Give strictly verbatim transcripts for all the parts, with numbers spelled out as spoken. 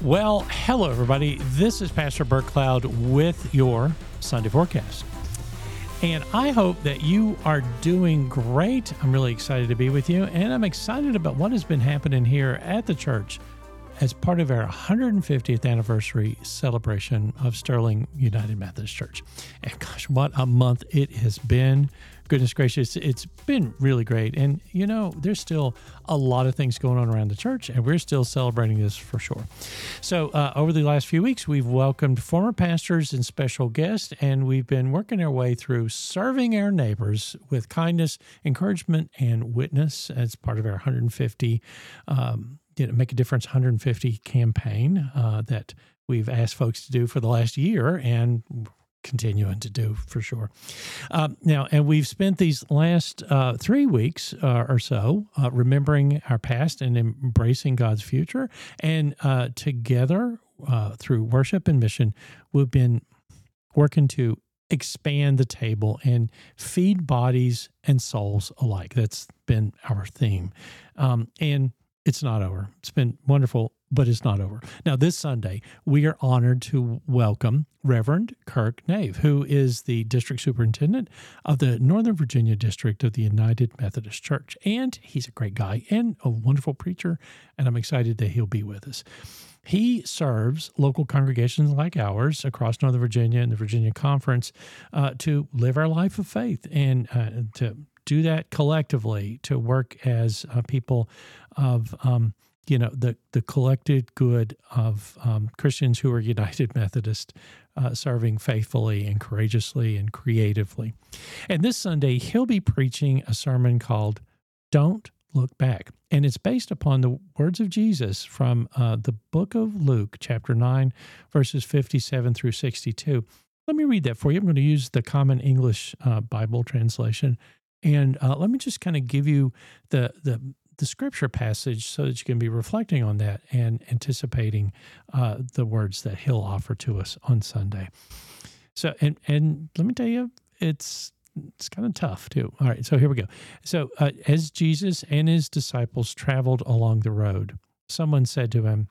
Well, hello, everybody. This is Pastor Bert Cloud with your Sunday forecast. And I hope that you are doing great. I'm really excited to be with you. And I'm excited about what has been happening here at the church as part of our one hundred fiftieth anniversary celebration of Sterling United Methodist Church. And gosh, what a month it has been. Goodness gracious, it's been really great. And, you know, there's still a lot of things going on around the church, and we're still celebrating this for sure. So uh, over the last few weeks, we've welcomed former pastors and special guests, and we've been working our way through serving our neighbors with kindness, encouragement, and witness as part of our one hundred fifty um, you know, Make a Difference one hundred fifty campaign uh, that we've asked folks to do for the last year, and continuing to do for sure. Uh, now, and we've spent these last uh, three weeks uh, or so uh, remembering our past and embracing God's future. And uh, together, uh, through worship and mission, we've been working to expand the table and feed bodies and souls alike. That's been our theme. Um, and it's not over. It's been wonderful, but it's not over. Now, this Sunday, we are honored to welcome Reverend Kirk Nave, who is the district superintendent of the Northern Virginia District of the United Methodist Church. And he's a great guy and a wonderful preacher, and I'm excited that he'll be with us. He serves local congregations like ours across Northern Virginia and the Virginia Conference uh, to live our life of faith and uh, to do that collectively, to work as uh, people of, um, you know, the, the collected good of um, Christians who are United Methodist, uh, serving faithfully and courageously and creatively. And this Sunday, he'll be preaching a sermon called Don't Look Back. And it's based upon the words of Jesus from uh, the book of Luke, chapter nine, verses fifty-seven through sixty-two. Let me read that for you. I'm going to use the Common English uh, Bible translation. And uh, let me just kind of give you the, the the scripture passage so that you can be reflecting on that and anticipating uh, the words that he'll offer to us on Sunday. So, and and let me tell you, it's it's kind of tough too. All right, so here we go. So, uh, as Jesus and his disciples traveled along the road, someone said to him,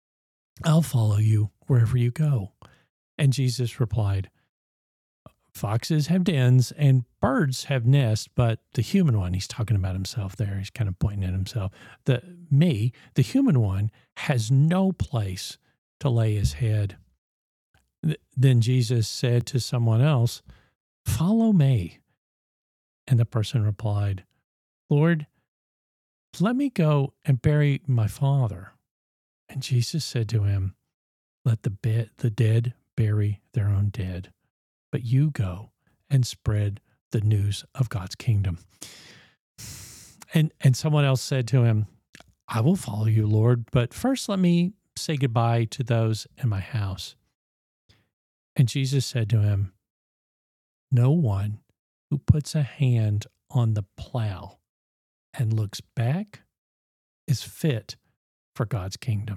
"I'll follow you wherever you go." And Jesus replied, "Foxes have dens and birds have nests, but the human one," he's talking about himself there, he's kind of pointing at himself, the me, the human one, has no place to lay his head. Th- then Jesus said to someone else, "Follow me." And the person replied, "Lord, let me go and bury my father." And Jesus said to him, "Let the be- the dead bury their own dead. But you go and spread the news of God's kingdom." And and someone else said to him, "I will follow you, Lord, but first let me say goodbye to those in my house." And Jesus said to him, "No one who puts a hand on the plow and looks back is fit for God's kingdom."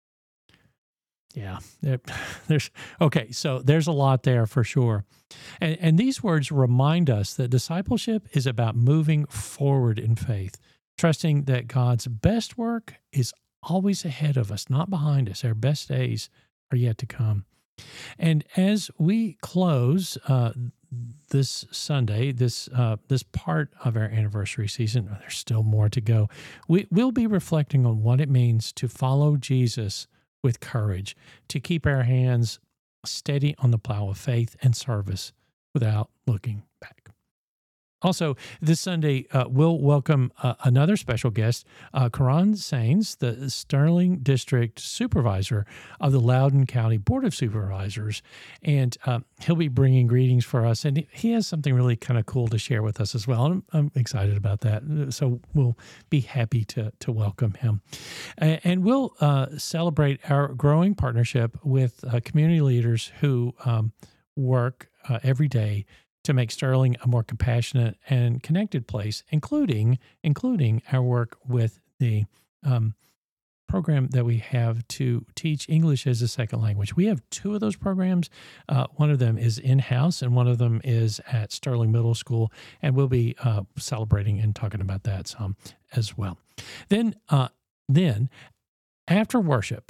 Yeah, there, there's okay. So there's a lot there for sure. And, and these words remind us that discipleship is about moving forward in faith, trusting that God's best work is always ahead of us, not behind us. Our best days are yet to come. And as we close uh, this Sunday, this uh, this part of our anniversary season, there's still more to go. We, we'll be reflecting on what it means to follow Jesus with courage, to keep our hands steady on the plow of faith and service without looking back. Also, this Sunday, uh, we'll welcome uh, another special guest, uh, Karan Sains, the Sterling District Supervisor of the Loudoun County Board of Supervisors, and uh, he'll be bringing greetings for us, and he has something really kind of cool to share with us as well. I'm, I'm excited about that, so we'll be happy to to welcome him. And, and we'll uh, celebrate our growing partnership with uh, community leaders who um, work uh, every day to make Sterling a more compassionate and connected place, including including our work with the um, program that we have to teach English as a second language. We have two of those programs. Uh, one of them is in-house, and one of them is at Sterling Middle School, and we'll be uh, celebrating and talking about that some as well. Then, uh, then after worship,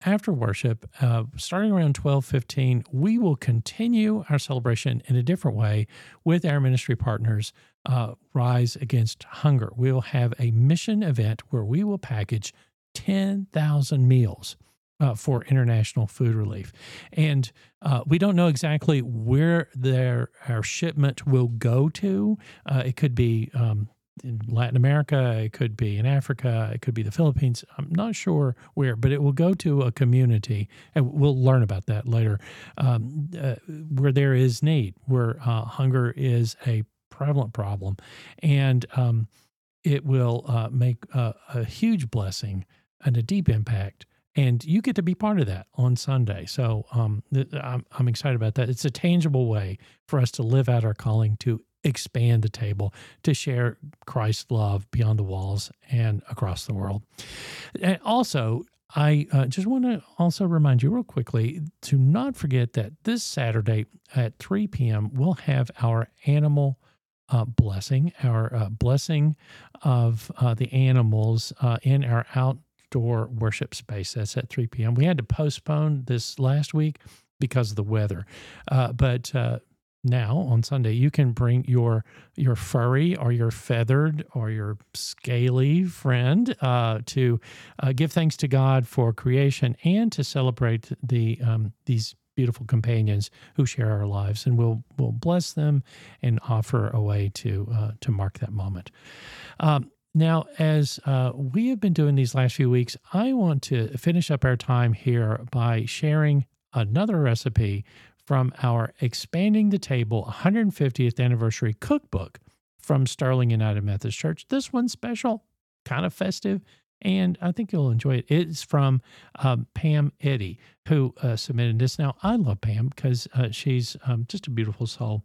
after worship, uh, starting around twelve fifteen, we will continue our celebration in a different way with our ministry partners, uh, Rise Against Hunger. We'll have a mission event where we will package ten thousand meals uh, for international food relief. And uh, we don't know exactly where their our shipment will go to. Uh, it could be um, in Latin America, it could be in Africa, it could be the Philippines. I'm not sure where, but it will go to a community, and we'll learn about that later, um, uh, where there is need, where uh, hunger is a prevalent problem, and um, it will uh, make a, a huge blessing and a deep impact. And you get to be part of that on Sunday. So um, th- I'm, I'm excited about that. It's a tangible way for us to live out our calling to expand the table, to share Christ's love beyond the walls and across the world. And also, I uh, just want to also remind you real quickly to not forget that this Saturday at three p.m., we'll have our animal uh, blessing, our uh, blessing of uh, the animals uh, in our outdoor worship space. That's at three p.m. We had to postpone this last week because of the weather, uh, but uh, now on Sunday, you can bring your your furry or your feathered or your scaly friend uh, to uh, give thanks to God for creation and to celebrate the um, these beautiful companions who share our lives, and we'll we'll bless them and offer a way to uh, to mark that moment. Um, Now, as uh, we have been doing these last few weeks, I want to finish up our time here by sharing another recipe from our Expanding the Table one hundred fiftieth Anniversary Cookbook from Sterling United Methodist Church. This one's special, kind of festive, and I think you'll enjoy it. It's from um, Pam Eddy, who uh, submitted this. Now, I love Pam because uh, she's um, just a beautiful soul.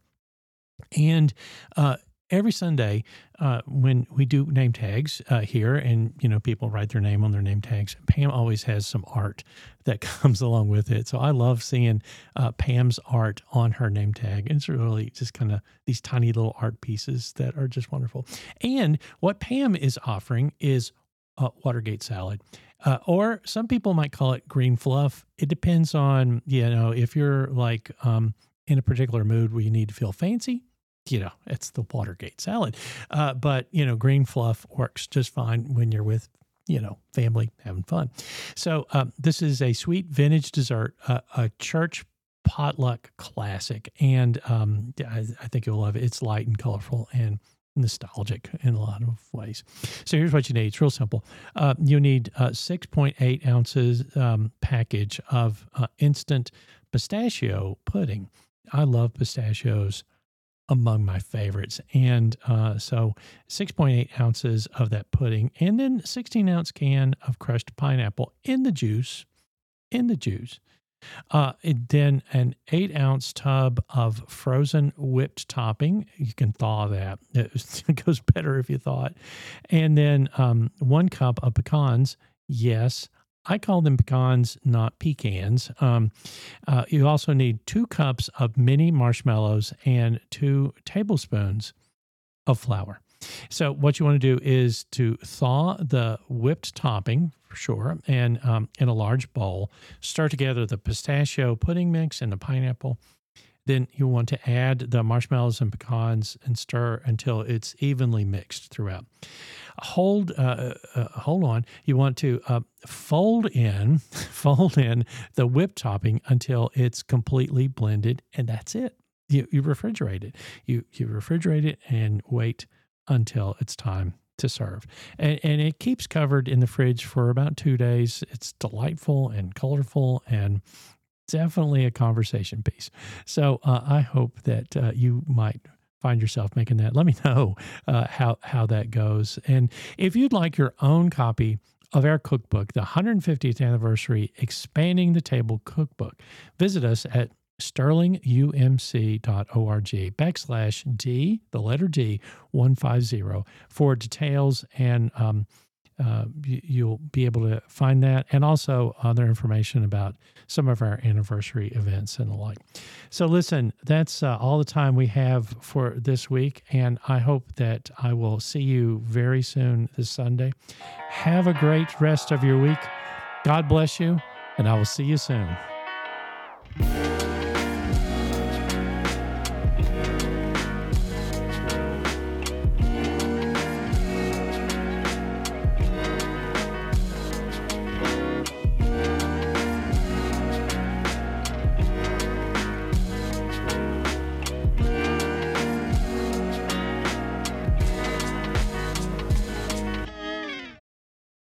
And uh, every Sunday, uh, when we do name tags uh, here, and you know people write their name on their name tags, Pam always has some art that comes along with it. So I love seeing uh, Pam's art on her name tag. It's really just kind of these tiny little art pieces that are just wonderful. And what Pam is offering is uh, Watergate salad. Uh, or some people might call it green fluff. It depends on, you know, if you're like um, in a particular mood where you need to feel fancy, you know, it's the Watergate salad. Uh, but, you know, green fluff works just fine when you're with, you know, family having fun. So um, this is a sweet vintage dessert, uh, a church potluck classic. And um, I, I think you'll love it. It's light and colorful and nostalgic in a lot of ways. So here's what you need. It's real simple. Uh, you need uh, six point eight ounces um, package of uh, instant pistachio pudding. I love pistachios, among my favorites. And uh, so six point eight ounces of that pudding, and then sixteen ounce can of crushed pineapple in the juice, in the juice. Uh, and then an eight ounce tub of frozen whipped topping. You can thaw that. It goes better if you thaw it. And then um, one cup of pecans. Yes, I call them pecans, not pecans. Um, uh, you also need two cups of mini marshmallows and two tablespoons of flour. So what you want to do is to thaw the whipped topping, for sure, and um, in a large bowl. Stir together the pistachio pudding mix and the pineapple. Then you want to add the marshmallows and pecans and stir until it's evenly mixed throughout. Hold, uh, uh, hold on. You want to uh, fold in, fold in the whipped topping until it's completely blended, and that's it. You, you refrigerate it. You you refrigerate it and wait until it's time to serve. And, and it keeps covered in the fridge for about two days. It's delightful and colorful and definitely a conversation piece. So uh, I hope that uh, you might find yourself making that. Let me know uh, how, how that goes. And if you'd like your own copy of our cookbook, the one hundred fiftieth Anniversary Expanding the Table Cookbook, visit us at sterling u m c dot org backslash D, the letter D, one fifty for details, and um, uh, you, you'll be able to find that, and also other information about some of our anniversary events and the like. So listen, that's uh, all the time we have for this week, and I hope that I will see you very soon this Sunday. Have a great rest of your week. God bless you. and I will see you soon.